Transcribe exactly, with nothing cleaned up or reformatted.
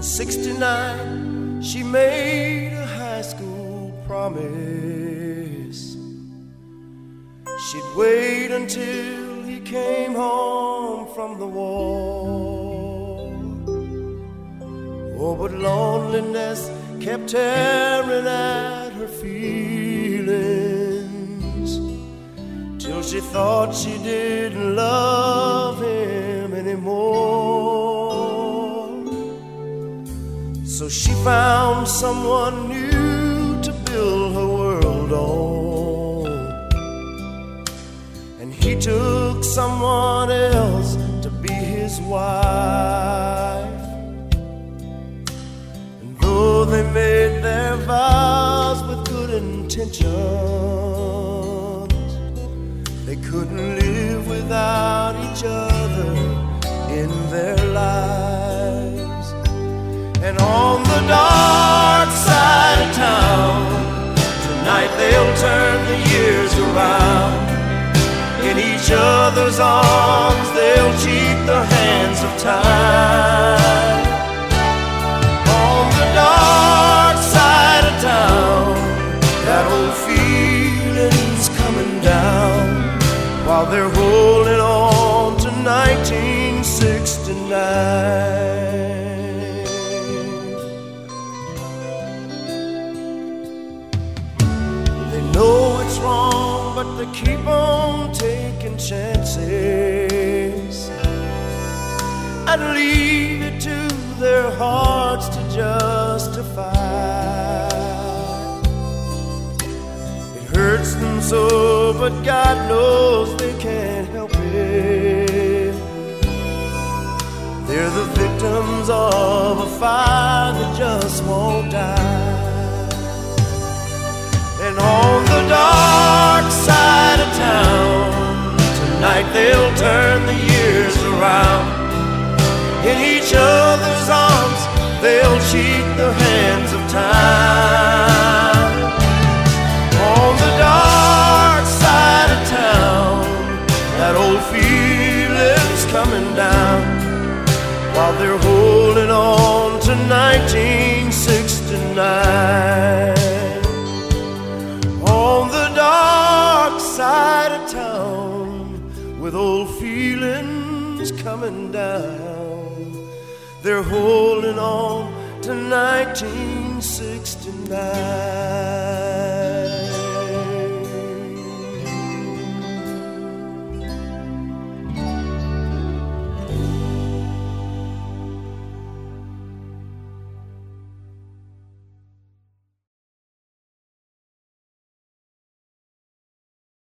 sixty-nine, she made a high school promise. She'd wait until he came home from the war. Oh, but loneliness kept tearing at her feelings, till she thought she didn't love him anymore. So she found someone new to build her world on, and he took someone else to be his wife. And though they made their vows with good intentions, they couldn't live without each other in their lives. And on the dark side of town, tonight they'll turn the years around. In each other's arms they'll cheat the hands of time. On the dark side of town, that old feeling's coming down, while they're holding on to nineteen sixty-nine. Know it's wrong, but they keep on taking chances, and leave it to their hearts to justify. It hurts them so, but God knows they can't help it. They're the victims of a fire that just won't die. And on the dark side of town, tonight they'll turn the years around. In each other's arms they'll cheat the hands of time. On the dark side of town, that old feeling's coming down, while they're holding on to nineteen sixty-nine. On the dark side of town, with old feelings coming down, they're holding on to nineteen sixty-nine.